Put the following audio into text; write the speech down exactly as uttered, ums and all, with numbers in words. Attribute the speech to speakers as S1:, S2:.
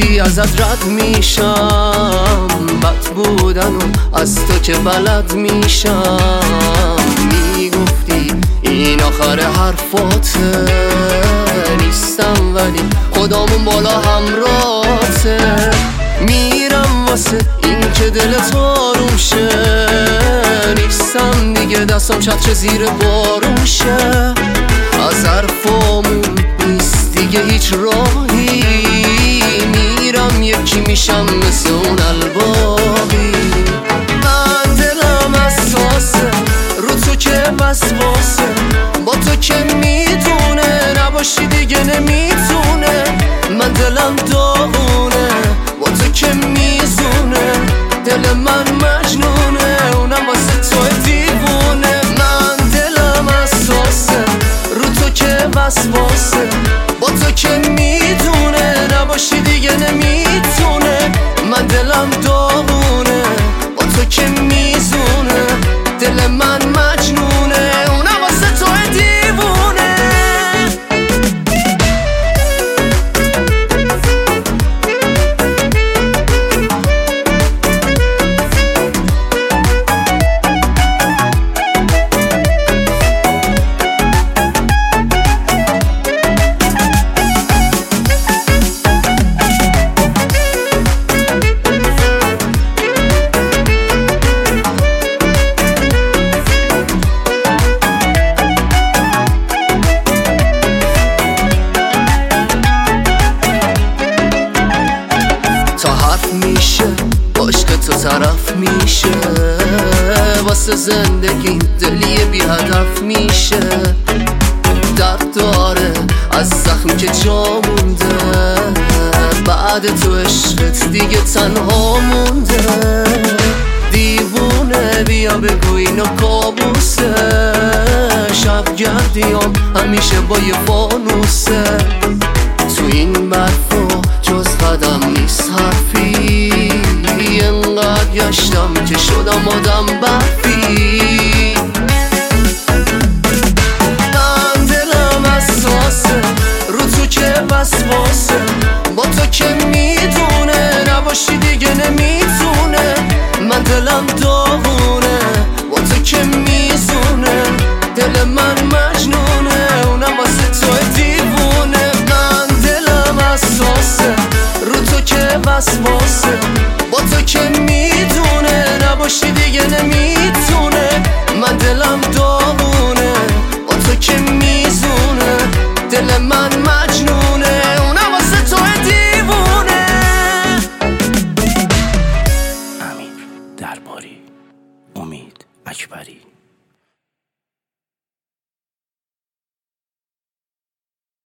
S1: گفتی ازت رد میشم، بد بودن و از تو که بلد میشم. میگفتی این آخر حرفاته، نیستم ولی خدامون بالا همراته. میرم واسه این که دلت آروم شه، نیستم دیگه دستم چتر زیر بارون شه. از حرفامون نیست دیگه هیچ راهی، میرم یکی میشم مثل اون الباقی. من دلم اساسه رو تو که وسواسه، با تو که میدونه نباشی دیگه نمیتونه. من دلم داغونه با تو که میزونه، دل من مجنونه اونم واسه تو دیوونه. من دلم اساسه رو تو که وسواسه، با تو که میدونه نباشی دیگه نمیتونه. من دلم داغونه با تو که میزونه، دل من مجنونه اونم واسه تو دیوونه. تا حرف میشه عشق تو طرف میشه، واسه زندگی دلی بی هدف میشه. درد داره از زخمی که جا مونده، بعد تو عشقت دیگه تنها مونده. دیوونه بیا بگو اینو کابوسه، شب گردیام همیشه با یه فانوسه. تو این برفا جز قدم نیست حرفی، انقدر گشتم که شدم آدم برفی. من دلم اساسه رو تو که وسواسه، با تو که میدونه نباشی دیگه نمیتونه. من دلم داغونه با تو که میزونه، دل من مجنونه اونم واسه تو دیوونه. من دلم اساسه رو تو که وسواسه، با تو که میدونه نباشی دیگه نمیتونه. من دلم داغونه با تو که میزونه، دل من مجنونه اونم واسه تو دیوونه.
S2: امیر درباری، امید اکبری.